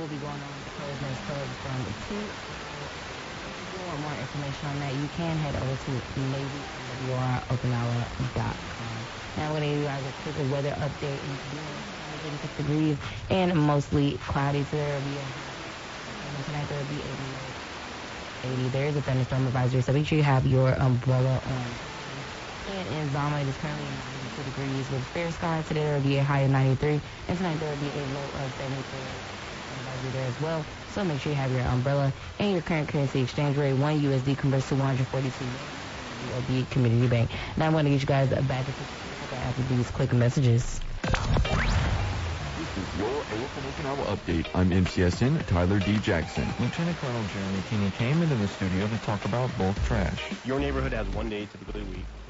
will be going on the Crow's Nest Club from 2. If you want more information on that, you can head over to NavyNWROkinawa.com. Now I'm going to give you guys a quick weather update. And 86 degrees and mostly cloudy. So there will be tonight there will be 80. There is a thunderstorm advisory, so make sure you have your umbrella on. And in Zama, it is currently 92 degrees with fair skies. Today there will be a high of 93, and tonight there will be a low of 73. Advisory there as well. So make sure you have your umbrella and your current currency exchange rate. 1 USD converts to 142 USD Community Bank. Now I'm going to get you guys back after these quick messages. This is your AFN Okinawa update. I'm MCSN Tyler D. Jackson. Lieutenant Colonel Jeremy Kinney came into the studio to talk about bulk trash. Your neighborhood has one day typically a week